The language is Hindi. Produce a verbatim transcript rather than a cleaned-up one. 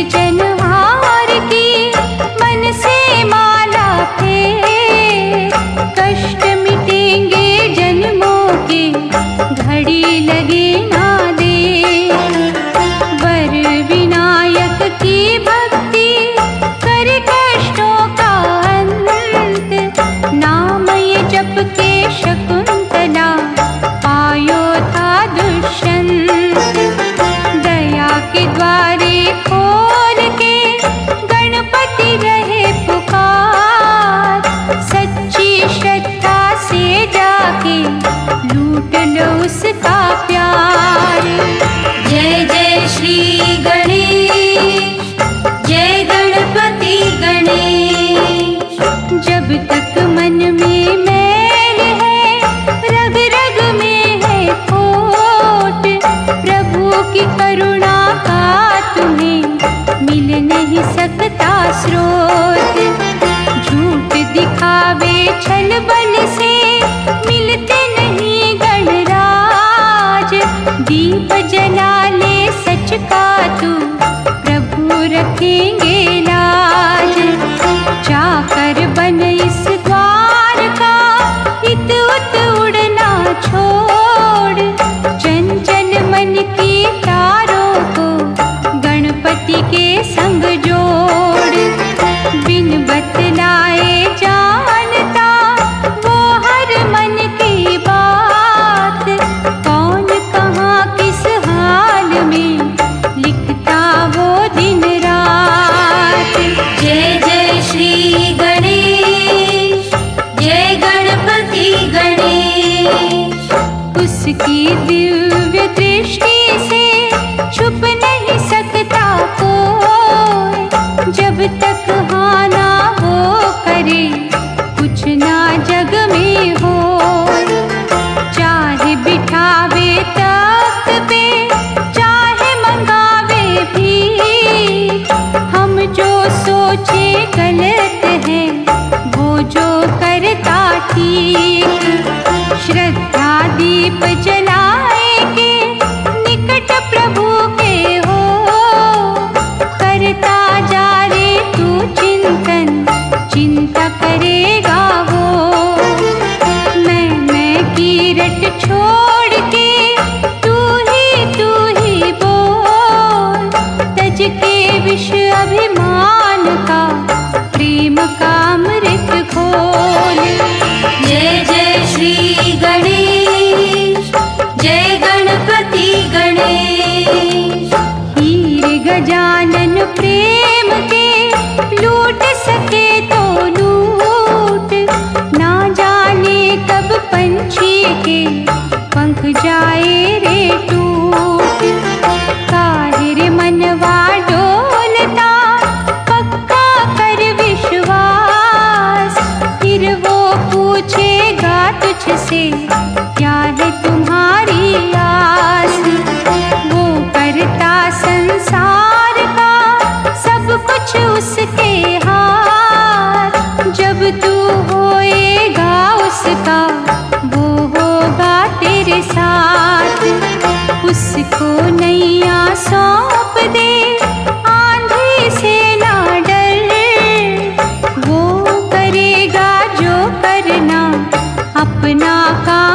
निर्जनहार की मन से माला फेर, कष्ट मिटेंगे जन्मों के घड़ी लगे ना दे। वर विनायक की भक्ति कर कष्टों का अंत, नाम ये जप के शकुंतला पायो था दुष्यंत। दया के द्वारे खोल के गणपति रहे पुकार, सच्ची श्रद्धा से जाके लूट लो उसका प्यार। जय जय श्री गणेश, जय गणपति गणेश। जब तक मन में मैल है, रग रग में है खोट, प्रभु की करुणा का तुम्हें मिल नहीं सकता स्रोत। झूठ दिखावे छल बल से मिलते नहीं गणराज, दीप जला ले सच का तू प्रभु रखेंगे लाज। जाकर बन इस द्वार का इत उत उड़ना छोड़, चंचल मन की तारों को गणपति के संग जोड़। बिन बतलाए जानता वो हर मन की बात, कौन कहाँ किस हाल में लिखता वो दिन रात। जय जय श्री गणेश, जय गणपति गणेश। उसकी दिव्य दृष्टि से छुप नहीं सकता कोई, जब तक हाँ ना वो करे कुछ ना जग में हो। चाहे बिठावे तख्त पे, चाहे मंगावे भी, हम जो सोचे गलत है वो जो करता ठीक। श्रद्धा दीप जलाए के निकट प्रभु के हो, करता जा रे तू चिंतन, चिंता करेगा वो। मैं मैं की रट छोड़ के तू ही तू ही बोल, तज के विष अभिमान का प्रेम का अमृत खोल। जय जय श्री गणेश, जय गणपति गणेश। हीर गजानन प्रेम के लूट सके तो लूट, ना जाने कब पंछी के पंख जाए रे टूट। काहिर मनवा डोलता पक्का कर विश्वास, फिर वो पूछेगा तुझसे क्या है तुम्हारी आस। वो करता संसार का सब कुछ उसके हाथ, जब तू होएगा उसका वो होगा तेरे साथ। उसको नैया सौंप दे आंधी से ना डर, वो करेगा जो करना अपना काम